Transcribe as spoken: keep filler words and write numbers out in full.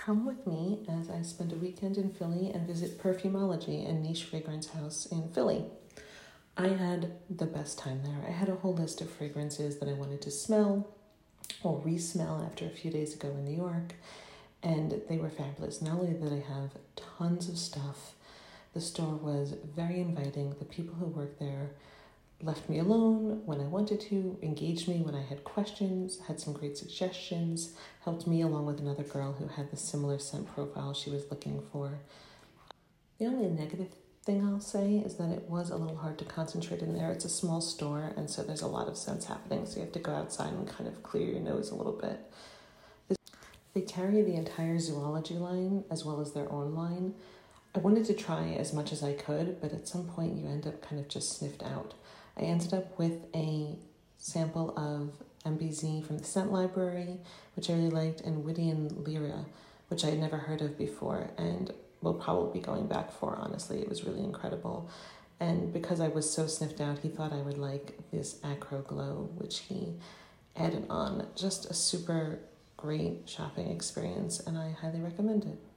come with me as I spend a weekend in Philly and visit Perfumology, a niche fragrance house in Philly. I had the best time there. I had a whole list of fragrances that I wanted to smell or re-smell after a few days ago in New York, and they were fabulous. Not only did I have tons of stuff, the store was very inviting. The people who worked there left me alone when I wanted to, engaged me when I had questions, had some great suggestions, helped me along with another girl who had the similar scent profile she was looking for. The only negative thing I'll say is that it was a little hard to concentrate in there. It's a small store, and so there's a lot of scents happening, so you have to go outside and kind of clear your nose a little bit. They carry the entire Zoology line as well as their own line. I wanted to try as much as I could, but at some point you end up kind of just sniffed out. I ended up with a sample of M B Z from the Scent Library, which I really liked, and Wydian Lyra, which I had never heard of before, and will probably be going back for, honestly. It was really incredible. And because I was so sniffed out, he thought I would like this Acro Glow, which he added on. Just a super great shopping experience, and I highly recommend it.